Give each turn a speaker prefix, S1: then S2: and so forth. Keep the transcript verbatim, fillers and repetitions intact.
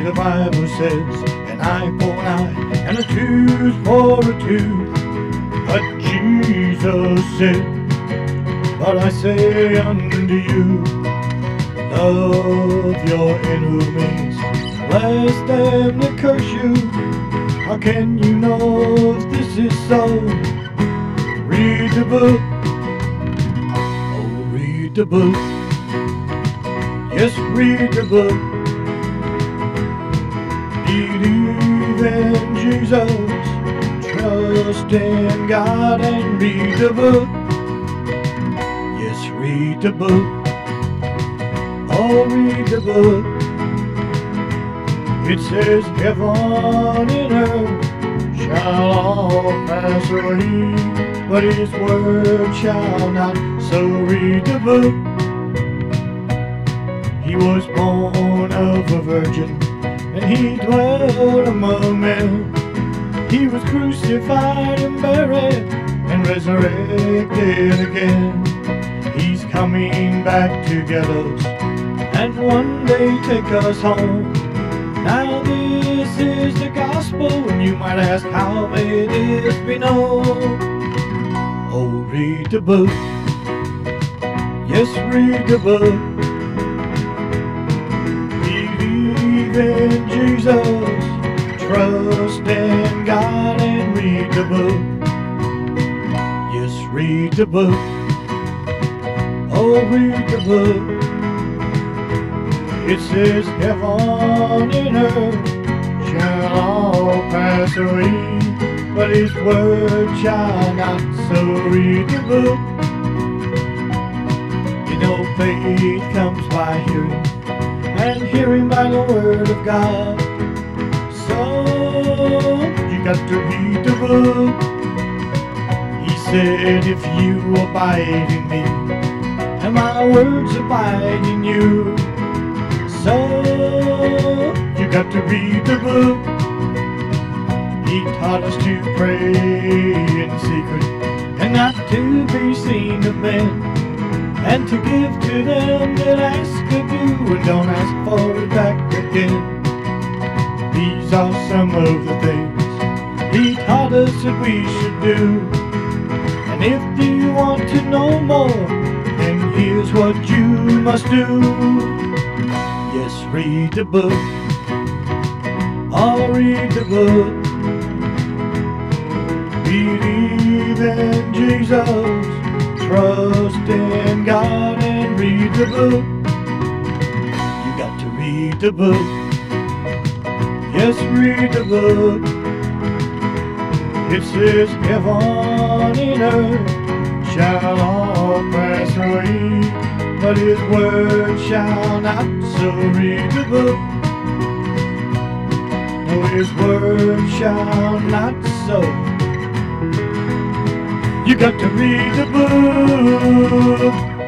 S1: the Bible says an eye for an eye and a tooth for a tooth. But Jesus said, but I say unto you, love your enemies, bless them that curse you. How can you know if this is so? Read the book, oh read the book, yes read the book. Believe in Jesus, trust in God and read the book. Yes, read the book. Oh, read the book. It says heaven and earth shall all pass away, but His word shall not. So read the book. He was born of a virgin, and He dwelt among men. He was crucified and buried and resurrected again. He's coming back to get us and one day take us home. Now this is the gospel, and you might ask, how may this be known? Oh, read the book. Yes, read the book. Believe in Jesus, trust in God and read the book. Yes, read the book. Oh, read the book. It says heaven and earth shall all pass away, but His word shall not. So read the book. You know faith comes by hearing, and hearing by the word of God. So you got to read the book. He said, if you abide in me, and my words abide in you. So you got to read the book. He taught us to pray in secret and not to be seen of men, and to give to them that ask of you and don't ask for it back again. These are some of the things He taught us that we should do. And if you want to know more, then here's what you must do. Yes, read the book. Oh, read the book. Believe in Jesus, trust in God and read the book. You got to read the book. Yes, read the book. It says heaven and earth shall all pass away, but His word shall not. So read the book. No, His word shall not. So you got to read the book.